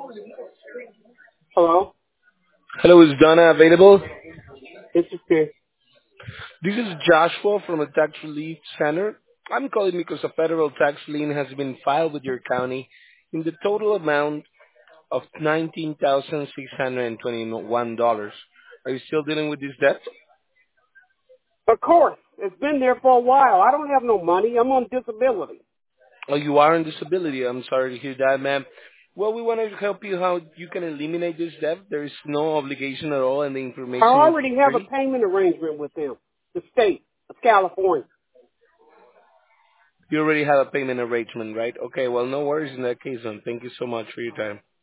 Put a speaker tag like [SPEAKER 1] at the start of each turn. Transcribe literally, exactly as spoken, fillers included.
[SPEAKER 1] Hello?
[SPEAKER 2] Hello, is Donna available?
[SPEAKER 1] It's okay.
[SPEAKER 2] This is Joshua from a tax relief center. I'm calling because a federal tax lien has been filed with your county in the total amount of nineteen thousand six hundred twenty-one dollars. Are you still dealing with this debt?
[SPEAKER 1] Of course. It's been there for a while. I don't have no money. I'm on disability.
[SPEAKER 2] Oh, you are on disability. I'm sorry to hear that, ma'am. Well, we wanted to help you how you can eliminate this debt. There is no obligation at all, and the
[SPEAKER 1] I
[SPEAKER 2] information is
[SPEAKER 1] already have a
[SPEAKER 2] free.
[SPEAKER 1] payment arrangement with them, the state of California.
[SPEAKER 2] You already have a payment arrangement, right? Okay, well, no worries in that case, then. Thank you so much for your time.